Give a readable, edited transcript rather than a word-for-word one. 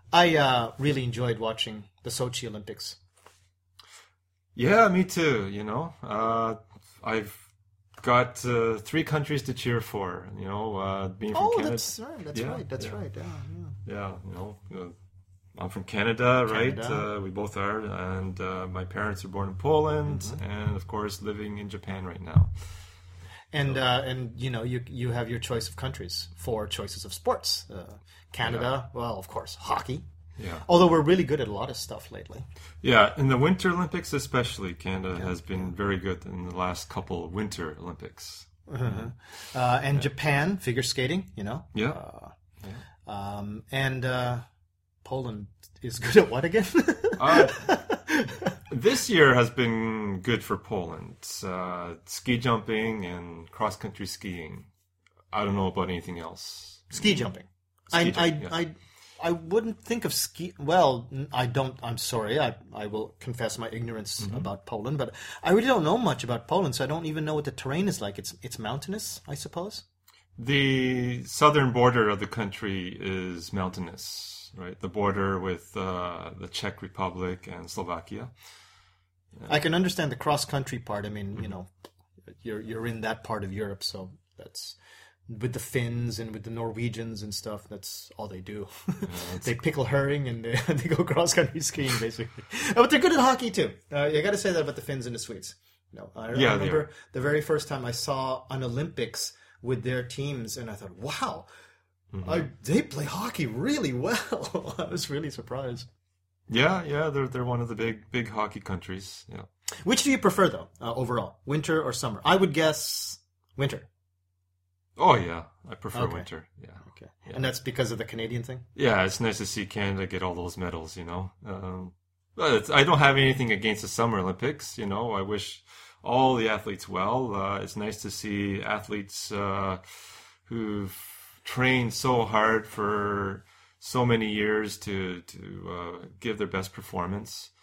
I really enjoyed watching the Sochi Olympics. Yeah, me too. I've got three countries to cheer for. Being from Canada. That's right. That's right. That's right. Yeah, I'm from Canada, right? Canada. We both are, and my parents were born in Poland, and of course living in Japan right now. And you have your choice of countries, 4 choices of sports. Canada, well, of course, hockey. Yeah. Although we're really good at a lot of stuff lately. Yeah, in the Winter Olympics especially, Canada has been very good in the last couple of Winter Olympics. And Japan, figure skating, Yeah. And Poland is good at what again? This year has been good for Poland. Ski jumping and cross-country skiing. I don't know about anything else. Ski jumping. I wouldn't think of ski. Well, I don't. I'm sorry. I will confess my ignorance about Poland, but I really don't know much about Poland, so I don't even know what the terrain is like. It's mountainous, I suppose. The southern border of the country is mountainous, right? The border with the Czech Republic and Slovakia. I can understand the cross-country part. I mean, you're in that part of Europe, so that's. With the Finns and with the Norwegians and stuff, that's all they do. They pickle herring and they go cross-country skiing, basically. But they're good at hockey, too. You got to say that about the Finns and the Swedes. I remember the very first time I saw an Olympics with their teams, and I thought, wow, they play hockey really well. I was really surprised. Yeah, they're one of the big hockey countries. Yeah. Which do you prefer, though, overall? Winter or summer? I would guess winter. Oh, yeah. I prefer winter. Yeah. Okay. Yeah. And that's because of the Canadian thing? Yeah, it's nice to see Canada get all those medals, But I don't have anything against the Summer Olympics, I wish all the athletes well. It's nice to see athletes who've trained so hard for so many years to give their best performance.